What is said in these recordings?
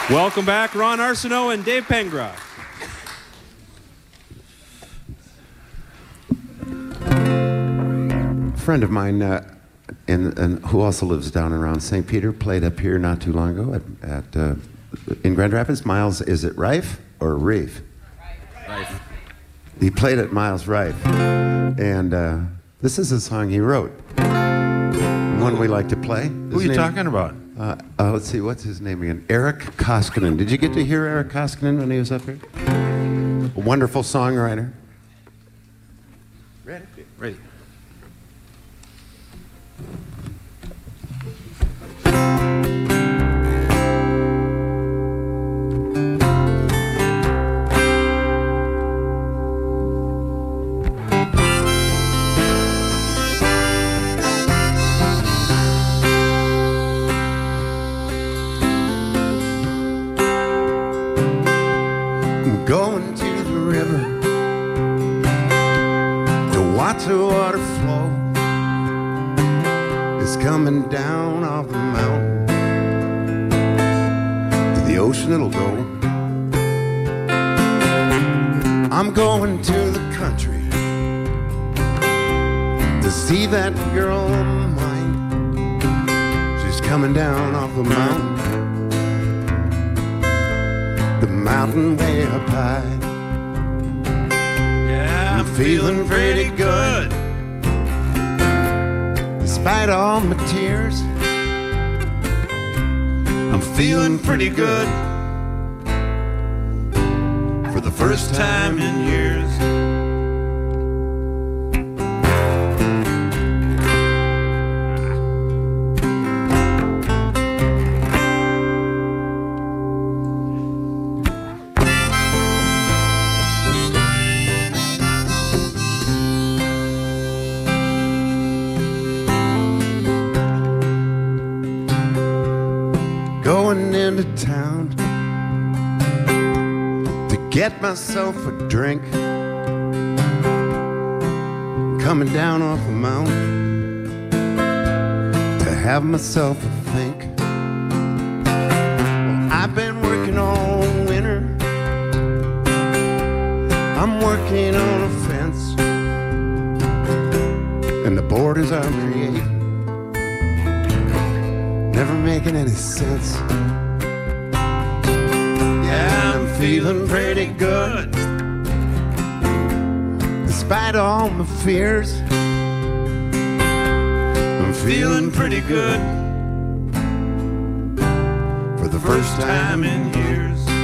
Welcome back, Ron Arsenault and Dave Pengra. A friend of mine, who also lives down around St. Peter, played up here not too long ago in Grand Rapids. Miles, is it Rife or Reef? Rife. He played at Miles Rife, and this is a song he wrote. One we like to play. Who are you talking about? Let's see, what's his name again? Eric Koskinen. Did you get to hear Eric Koskinen when he was up here? A wonderful songwriter. Ready. Ready. Going to the river to watch the water flow. It's coming down off the mountain. To the ocean it'll go. I'm going to the country to see that girl of mine. She's coming down off the mountain. The mountain way up high. Yeah, I'm feeling pretty good. Despite all my tears, I'm feeling pretty good. For the first time in years. going into town to get myself a drink. Coming down off the mountain to have myself a think. Well, I've been working all winter. I'm working on a fence, and the borders I'm creating never making any sense. Yeah, I'm feeling pretty good despite all my fears. I'm feeling pretty good for the first time in years.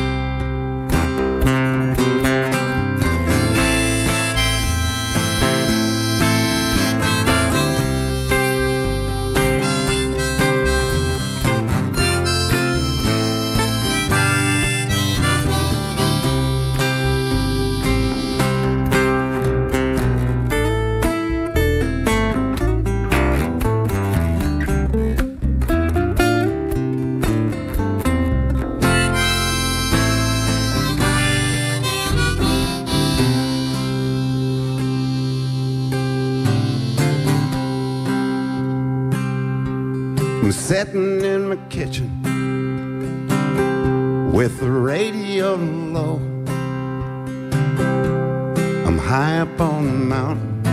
I'm sitting in my kitchen with the radio low. I'm high up on the mountain.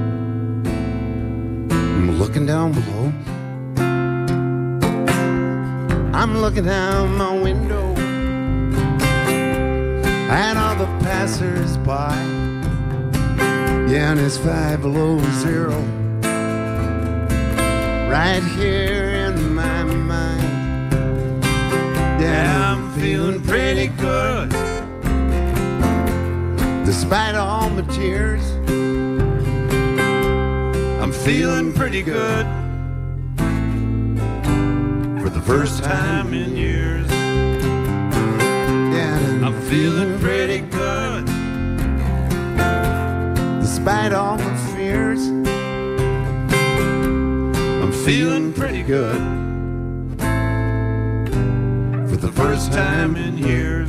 I'm looking down below. I'm looking out my window at all the passers-by. Yeah, and it's 5 below zero right here in my mind. Yeah, I'm feeling pretty good despite all my tears. I'm feeling pretty good for the first time in years. Yeah, I'm feeling pretty good despite all my fears. I'm feeling pretty good for the first time in years.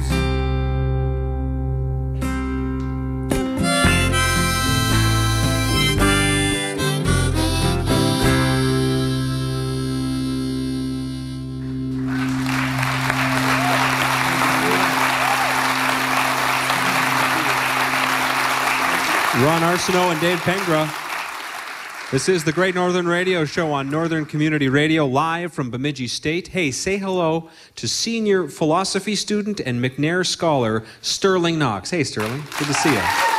Ron Arsenault and Dave Pengra. This is the Great Northern Radio Show on Northern Community Radio, live from Bemidji State. Hey, say hello to senior philosophy student and McNair scholar, Sterling Knox. Hey, Sterling. Good to see you.